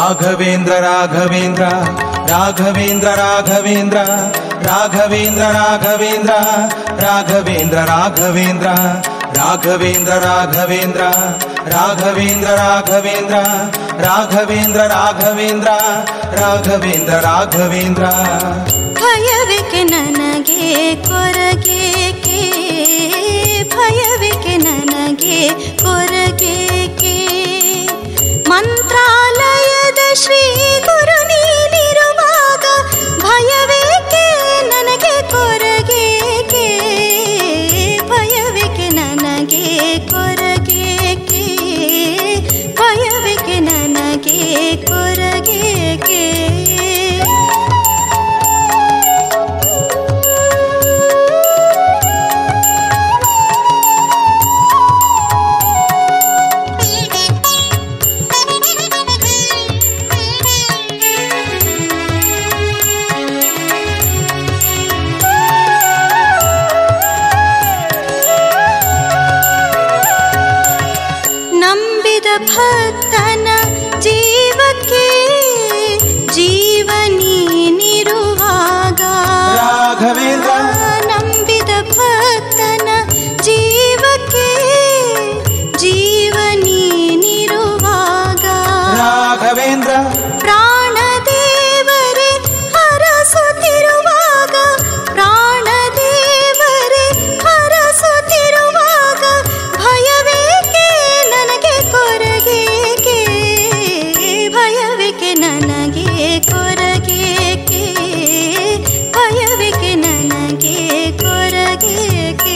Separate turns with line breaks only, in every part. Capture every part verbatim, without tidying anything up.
ರಾಘವೇಂದ್ರ ರಾಘವೇಂದ್ರ ರಾಘವೇಂದ್ರ ರಾಘವೇಂದ್ರ ರಾಘವೇಂದ್ರ ರಾಘವೇಂದ್ರ ರಾಘವೇಂದ್ರ ರಾಘವೇಂದ್ರ ರಾಘವೇಂದ್ರ ರಾಘವೇಂದ್ರ ರಾಘವೇಂದ್ರ ರಾಘವೇಂದ್ರ ರಾಘವೇಂದ್ರ ರಾಘವೇಂದ್ರ ರಾಘವೇಂದ್ರ ರಾಘವೇಂದ್ರ.
ಭಯವೇಕೆ ನನಗೆ ಕೊರಗೇಕೆ, ಭಯವೇಕೆ ನನಗೆ ಕೊರಗೇಕೆ, ಮಂತ್ರಾಲಯದ ಶ್ರೀ ಗುರು ನೀನಿರುವಾಗ ಭಯವೇಕೆ ನನಗೆ ಕೊರಗೇಕೆ, ಭಯವೇಕೆ ನನಗೆ ಕೊರಗೇಕೆ, ಭಯವೇಕೆ ನನಗೆ ಕೊರಗೇಕೆ. ಭಕ್ತನ ಜೀವಕ್ಕೆ ಜೀವನೀನಿರುವಾಗ
ರಾಘವೇಂದ್ರ,
ನಂಬಿದ ಭಕ್ತನ ಜೀವಕ್ಕೆ ಜೀವನೀನಿರುವಾಗ
ರಾಘವೇಂದ್ರ,
ಪ್ರಾಣದೇವರೇ ಹರಸುತ್ತಿರುವಾಗ, ಪ್ರಾಣದೇವರೇ ಹರಸುತ್ತಿರುವಾಗ ಭಯವೇಕೆ ನನಗೆ ಕೊರಗೇಕೆ, ಭಯವೇಕೆ ನನಗೆ ಕೊರಗೇಕೆ, ಭಯವೇಕೆ ನನಗೆ ಕೊರಗೇಕೆ.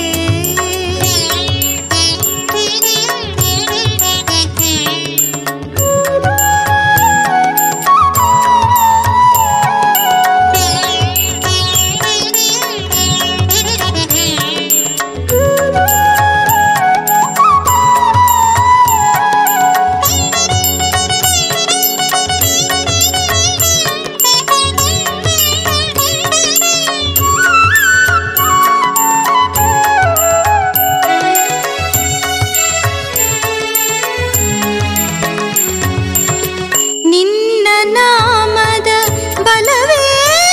ನಿನ್ನ ನಾಮದ ಬಲವೇ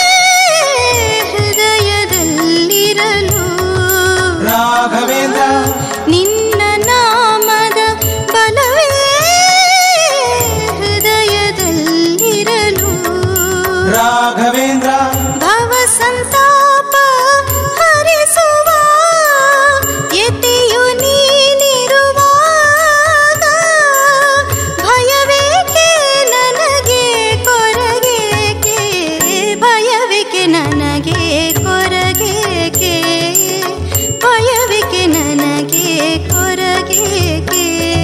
ಹೃದಯದಲ್ಲಿರಲು
ರಾಘವೇಂದ್ರ,
ನಿನ್ನ ನಾಮದ ಬಲವೇ ಹೃದಯದಲ್ಲಿರಲು
ರಾಘವೇಂದ್ರ,
ಭವ ಸಂತಾಪ ಹರಿಸುವ ಯತಿಯು ನೀನಿರುವಾಗ ಭಯವೇಕೆ ನನಗೆ ಕೊರಗೇಕೆ, ಭಯವೇಕೆ ನನಗೆ ಕೊರಗೇಕೆ, ಭಯವೇಕೆ ನನಗೆ ಕೊರಗೇಕೆ.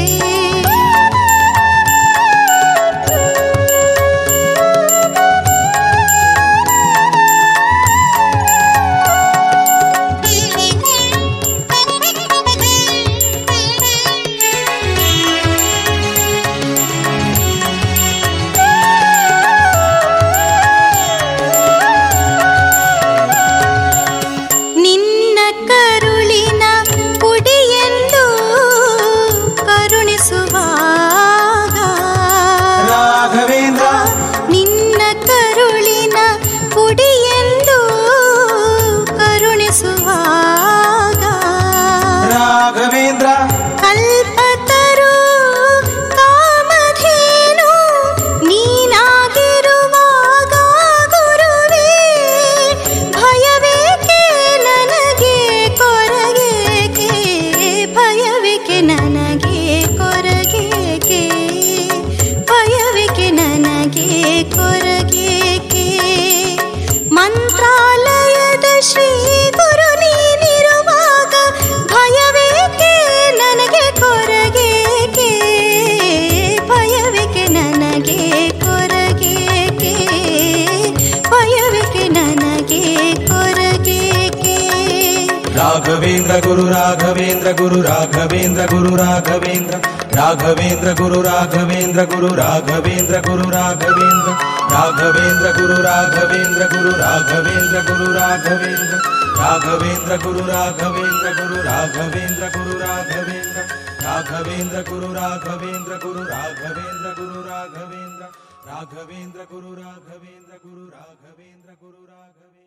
ನಿನ್ನ ಕರುಳಿನ ಪುಡಿಯೆಂದು ಕರುಣಿಸುವಾಗ
ರಾಘವೇಂದ್ರ,
ನಿನ್ನ ಕರುಳಿನ ಪುಡಿಯೆಂದು ಕರುಣಿಸುವಾಗ
ರಾಘವೇಂದ್ರ,
ಕಲ್ಪತರು ಕಾಮಧೇನು ನೀನಾಗಿರುವಾಗ ಗುರುವೇ ಭಯವೇಕೆ ನನಗೆ ಕೊರಗೇಕೆ, ಭಯವೇಕೆ ನನಗೆ ಕೊರಗೇಕೆ, ಭಯವೇಕೆ ನನಗೆ ಕೊರಗೇಕೆ, ಮಂತ್ರಾಲಯದ ಶ್ರೀ ಗುರು ನೀನಿರುವಾಗ ಭಯವೇಕೆ ನನಗೆ ಕೊರಗೇಕೆ, ಭಯವೇಕೆ ನನಗೆ ಕೊರಗೇಕೆ, ಭಯವೇಕೆ ನನಗೆ ಕೊರಗೇಕೆ.
ರಾಘವೇಂದ್ರ ಗುರು ರಾಘವೇಂದ್ರ ಗುರು ರಾಘವೇಂದ್ರ ಗುರು ರಾಘವೇಂದ್ರ ರಾಘವೇಂದ್ರ ಗುರು ರಾಘವೇಂದ್ರ ಗುರು ರಾಘವೇಂದ್ರ ಗುರು ರಾಘವೇಂದ್ರ ರಾಘವೇಂದ್ರ ಗುರು ರಾಘವೇಂದ್ರ ಗುರು ರಾಘವೇಂದ್ರ ಗುರು ರಾಘವೇಂದ್ರ ರಾಘವೇಂದ್ರ ಗುರು ರಾಘವೇಂದ್ರ ಗುರು ರಾಘವೇಂದ್ರ ಗುರು ರಾಘವೇಂದ್ರ ರಾಘವೇಂದ್ರ ಗುರು ರಾಘವೇಂದ್ರ ಗುರು ರಾಘವೇಂದ್ರ ಗುರು ರಾಘವೇಂದ್ರ ರಾಘವೇಂದ್ರ ಗುರು ರಾಘವೇಂದ್ರ ಗುರು ರಾಘವೇಂದ್ರ ಗುರು ರಾಘವೇಂದ್ರ